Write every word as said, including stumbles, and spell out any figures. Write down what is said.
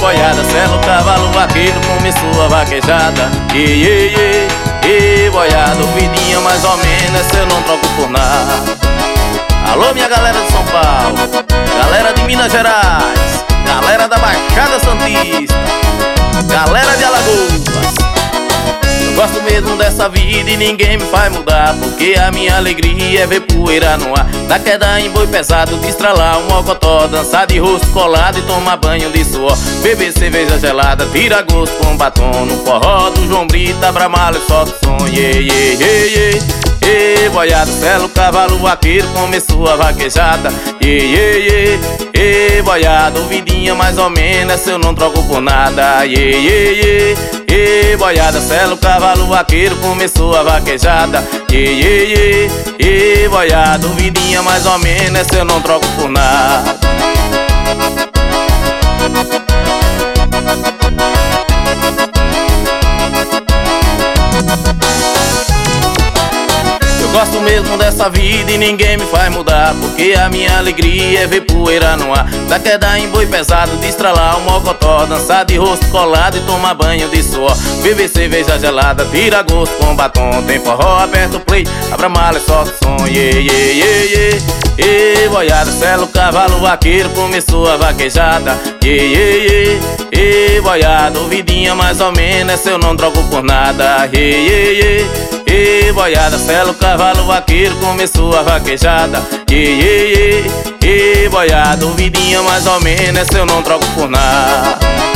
boiada, sela o cavalo vaqueiro, começou a vaquejada. Iê, iê, iê, iê, boiada, ouvidinha mais ou menos, essa eu não troco por nada. Alô, minha galera de São Paulo, galera de Minas Gerais, galera da Baixada Santista, galera de Alagoas. Eu gosto mesmo dessa vida e ninguém me faz mudar, porque a minha alegria é ver poeira no ar, dar queda em boi pesado, destralar um mocotó, dançar de rosto colado e tomar banho de suor, beber cerveja gelada, tirar gosto com batom, no forró do João Brito, Bramala e solta o som. Iê, iê, iê, iê. Ê, boiada, sela o cavalo vaqueiro, começou a vaquejada. Iê, iê, iê, ê, boiada, ouvidinha mais ou menos, essa eu não troco por nada. Iê, iê, iê, ê, boiada, sela o cavalo vaqueiro, começou a vaquejada. Iê, iê, iê, ê, boiada, ouvidinha mais ou menos, essa eu não troco por nada. Eu gosto mesmo dessa vida e ninguém me faz mudar, porque a minha alegria é ver poeira no ar, dar queda em boi pesado, destralar um mocotó, dançar de rosto colado e tomar banho de suor, beber cerveja gelada, tira gosto com batom, tem forró, aperta o play, abra a mala e solta o som. Iê, iê, iê, iê, iê, boiada, sela o cavalo vaqueiro, começou a vaquejada. Iê, iê, iê, iê, boiada, ouvidinha mais ou menos, essa eu não troco por nada. Iê, iê, iê, iê, boiada, sela o cavalo vaqueiro, começou a vaquejada. Iê, iê, iê, iê, boiada, ouvidinha mais ou menos, essa eu não troco por nada.